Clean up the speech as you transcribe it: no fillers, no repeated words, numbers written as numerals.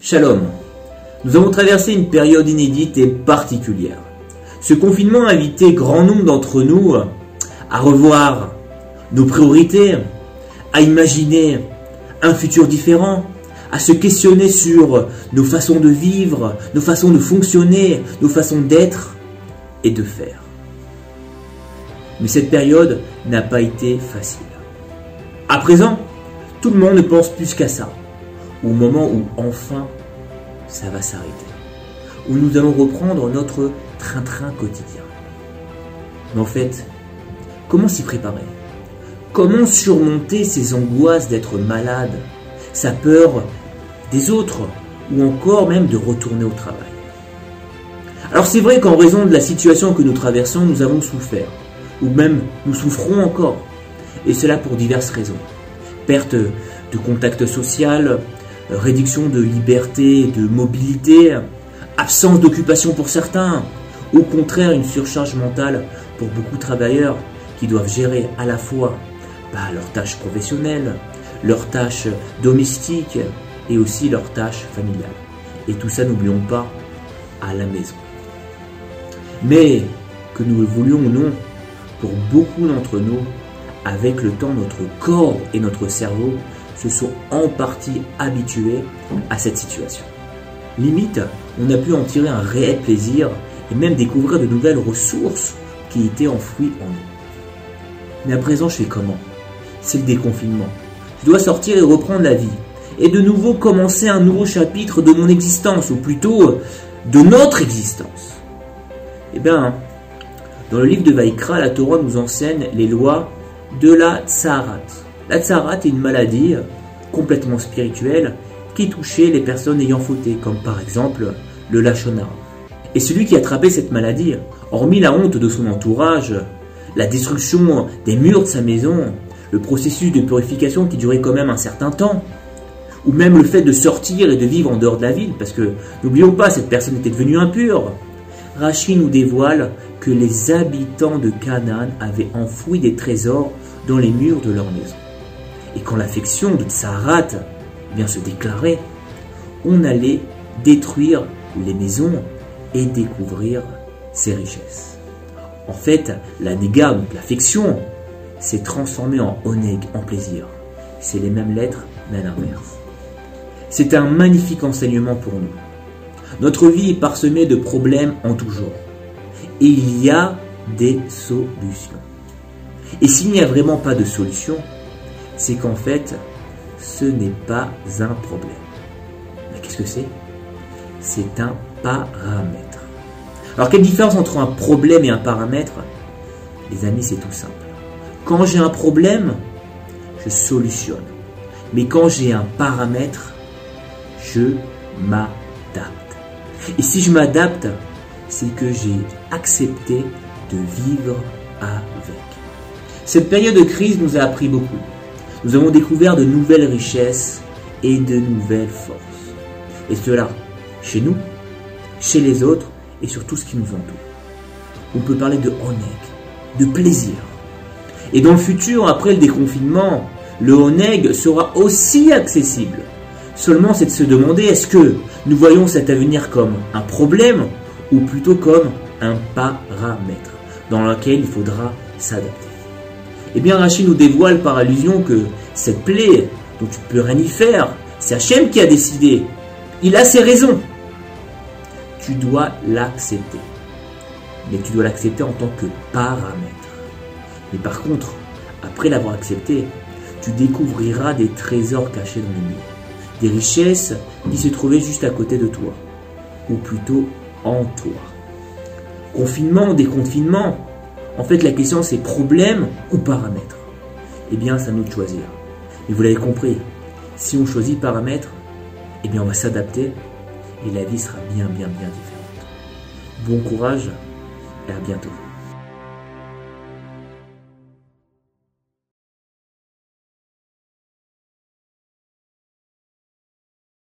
Shalom. Nous avons traversé une période inédite et particulière. Ce confinement a invité grand nombre d'entre nous à revoir nos priorités, à imaginer un futur différent, à se questionner sur nos façons de vivre, nos façons de fonctionner, nos façons d'être et de faire. Mais cette période n'a pas été facile. À présent, tout le monde ne pense plus qu'à ça, au moment où enfin ça va s'arrêter, où nous allons reprendre notre train-train quotidien. Mais en fait, comment s'y préparer? Comment surmonter ces angoisses d'être malade, sa peur des autres, ou encore même de retourner au travail? Alors c'est vrai qu'en raison de la situation que nous traversons, nous avons souffert, ou même nous souffrons encore, et cela pour diverses raisons. Perte de contact social, réduction de liberté, de mobilité, absence d'occupation pour certains, au contraire une surcharge mentale pour beaucoup de travailleurs qui doivent gérer à la fois leurs tâches professionnelles, leurs tâches domestiques et aussi leurs tâches familiales. Et tout ça, n'oublions pas, à la maison. Mais que nous le voulions ou non, pour beaucoup d'entre nous, avec le temps, notre corps et notre cerveau se sont en partie habitués à cette situation. Limite, on a pu en tirer un réel plaisir et même découvrir de nouvelles ressources qui étaient enfouies en nous. Mais à présent, je fais comment? C'est le déconfinement. Je dois sortir et reprendre la vie. Et de nouveau commencer un nouveau chapitre de mon existence, ou plutôt de notre existence. Eh bien, dans le livre de Vaïkra, la Torah nous enseigne les lois de la Tsaharat. La Tsaharat est une maladie complètement spirituelle qui touchait les personnes ayant fauté, comme par exemple le Lachon Hara. Et celui qui attrapait cette maladie, hormis la honte de son entourage, la destruction des murs de sa maison, le processus de purification qui durait quand même un certain temps, ou même le fait de sortir et de vivre en dehors de la ville, parce que, n'oublions pas, cette personne était devenue impure. Rashi nous dévoile que les habitants de Canaan avaient enfoui des trésors dans les murs de leur maison. Et quand l'affection de Tsaharat se déclarait, on allait détruire les maisons et découvrir ses richesses. En fait, la néga, donc l'affection, s'est transformée en oneg, en plaisir. C'est les mêmes lettres, mais à l'inverse. C'est un magnifique enseignement pour nous. Notre vie est parsemée de problèmes en tout genre. Et il y a des solutions. Et s'il n'y a vraiment pas de solution, c'est qu'en fait, ce n'est pas un problème. Mais qu'est-ce que c'est? C'est un paramètre. Alors, quelle différence entre un problème et un paramètre? Les amis, c'est tout simple. Quand j'ai un problème, je solutionne. Mais quand j'ai un paramètre, je m'adapte. Et si je m'adapte, c'est que j'ai accepté de vivre avec. Cette période de crise nous a appris beaucoup. Nous avons découvert de nouvelles richesses et de nouvelles forces. Et cela, chez nous, chez les autres et sur tout ce qui nous entoure. On peut parler de oneg, de plaisir. Et dans le futur, après le déconfinement, le oneg sera aussi accessible. Seulement, c'est de se demander, est-ce que nous voyons cet avenir comme un problème ou plutôt comme un paramètre dans lequel il faudra s'adapter. Eh bien, Rashi nous dévoile par allusion que cette plaie dont tu peux rien y faire, c'est Hachem qui a décidé. Il a ses raisons. Tu dois l'accepter. Mais tu dois l'accepter en tant que paramètre. Mais par contre, après l'avoir accepté, tu découvriras des trésors cachés dans les murs. Des richesses qui se trouvaient juste à côté de toi. Ou plutôt en toi. Confinement ou déconfinement, en fait la question c'est problème ou paramètre. Eh bien c'est à nous de choisir. Et vous l'avez compris, si on choisit paramètre, eh bien on va s'adapter et la vie sera bien différente. Bon courage et à bientôt.